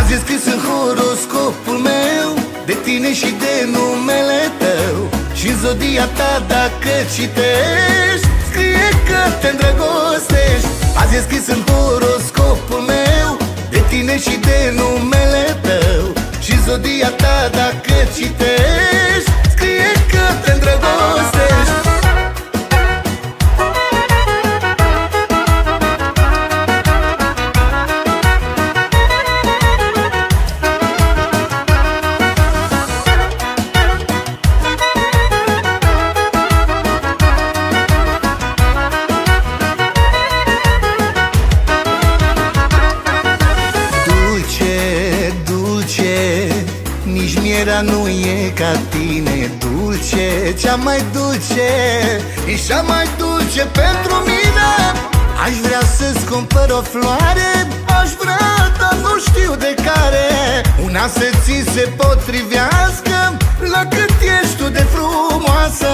Azi e scris în horoscopul meu de tine și de numele tău. Și în zodia ta dacă citești, scrie că te îndrăgostești. Azi e scris în horoscopul meu de tine și de numele tău. Și în zodia ta dacă citești, scrie că te îndrăgostești. Nici mierea nu e ca tine, dulce, cea mai dulce, e cea mai dulce pentru mine. Aș vrea să-ți cumpăr o floare, aș vrea, dar nu știu de care. Una să ți se potrivească la cât ești tu de frumoasă.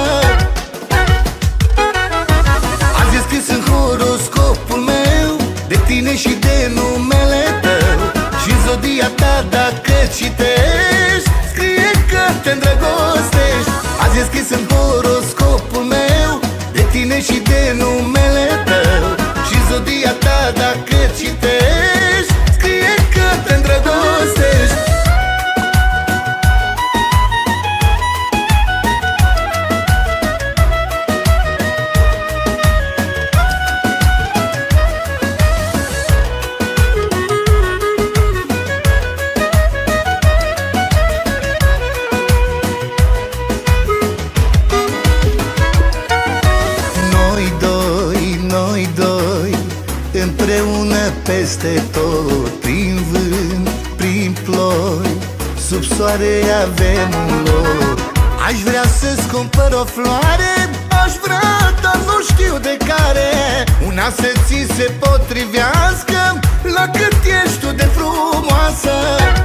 Azi e scris în horoscopul meu de tine și de numele tău. Și în zodia ta dacă citești, scrie că te îndrăgostești. Azi e scris în horoscopul meu de tine și de numele tău. Și în zodia ta dacă citești, scrie că te îndrăgostești. Împreună peste tot, prin vânt, prin ploi, sub soare avem un loc. Aș vrea să-ți cumpăr o floare, aș vrea, dar nu știu de care. Una să ți se potrivească la cât ești tu de frumoasă.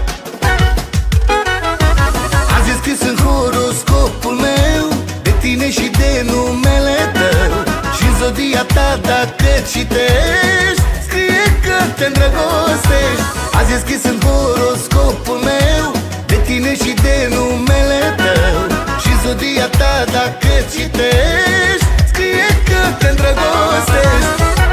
Azi e scris în horoscopul meu de tine și de numele tău. Și în zodia ta dacă citești, scrie că te îndrăgostești. Azi e scris în horoscopul meu de tine și de numele tău. Și în zodia ta dacă citești, scrie că te îndrăgostești.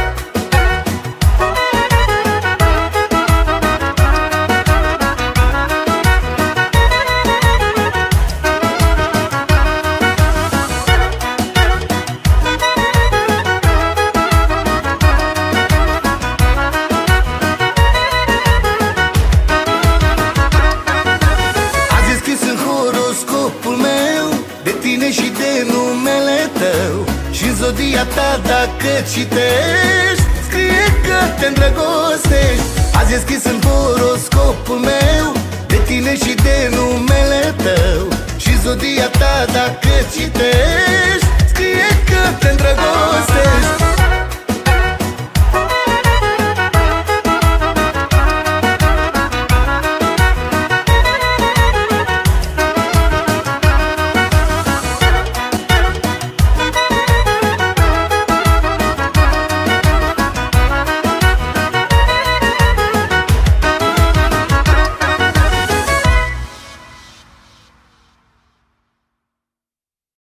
Și de numele tău. Și în zodia ta dacă citești, scrie că te îndrăgostești. Azi e scris în horoscopul meu de tine și de numele tău. Și în zodia ta dacă citești, scrie că te îndrăgostești.